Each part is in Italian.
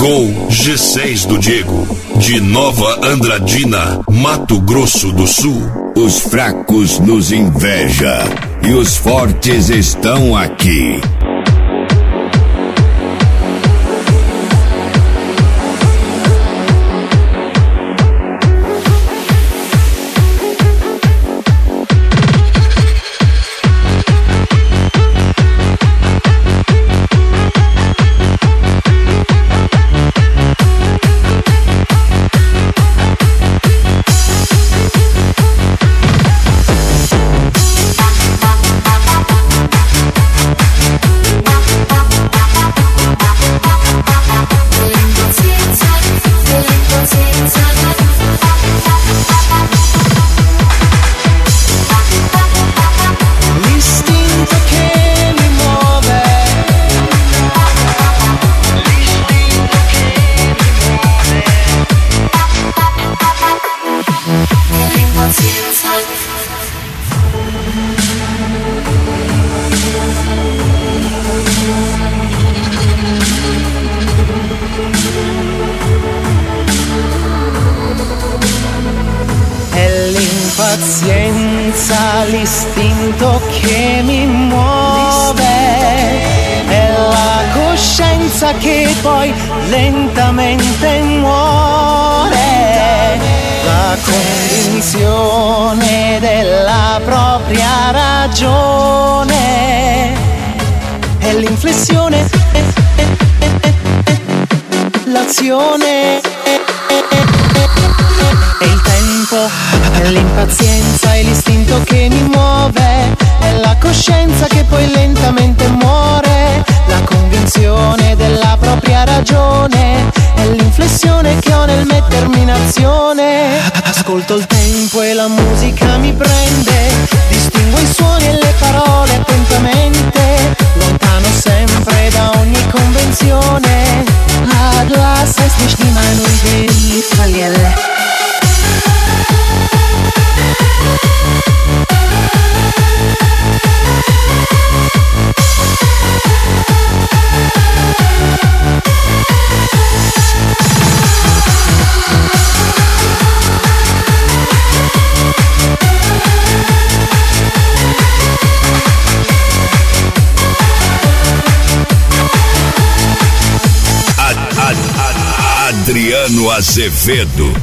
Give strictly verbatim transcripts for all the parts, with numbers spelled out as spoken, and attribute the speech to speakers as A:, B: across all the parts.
A: Gol G seis do Diego, de Nova Andradina, Mato Grosso do Sul.
B: Os fracos nos inveja e os fortes estão aqui.
C: Pazienza, l'istinto che mi muove, è la coscienza che poi lentamente muore, la convinzione della propria ragione, è l'inflessione, l'azione, è il tempo, è l'impazienza, è l'istinto che mi muove, è la coscienza che poi lentamente muore, la convinzione della propria ragione, è l'inflessione che ho nel mettermi in azione. Ascolto il tempo e la musica mi prende, distingo i suoni e le parole attentamente, lontano sempre da ogni convenzione. Ah, du hast es nicht in mein Gericht verliere.
B: Adriano Azevedo.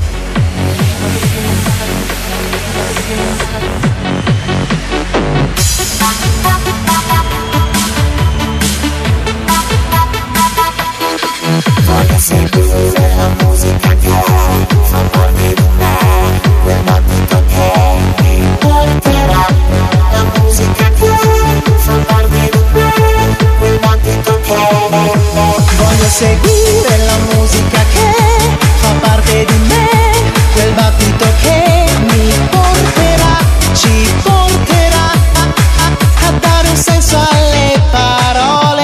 D: Voglio seguire la musica che fa parte di me, quel battito che mi porterà. La musica che fa parte di me, quel battito che voglio seguire la musica che fa parte di me, quel battito che mi porterà, ci porterà a, a, a dare un senso alle parole.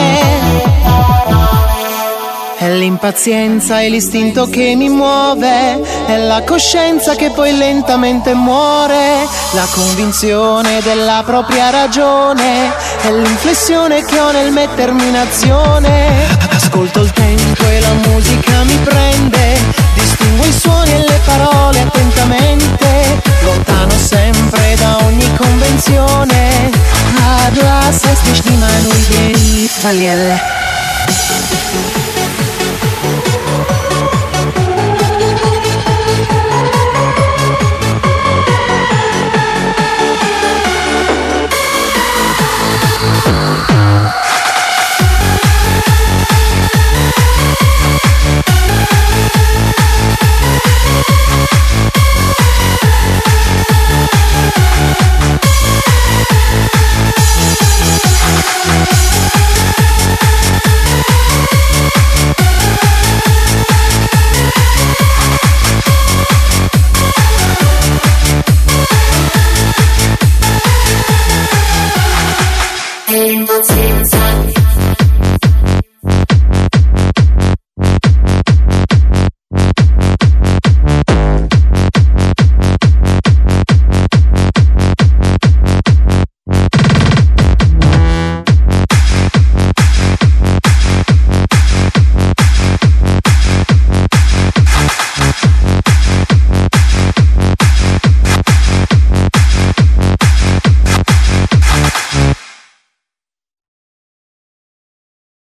D: È l'impazienza, è l'istinto che mi muove, è la coscienza che poi lentamente muore, la convinzione della propria ragione, è l'inflessione che ho nel mettermi in azione. Ascolto il tempo e la musica mi prende, distingo i suoni e le parole attentamente, lontano sempre da ogni convenzione. Ah, du hast es nicht in mein Gericht verliere. Impazienza.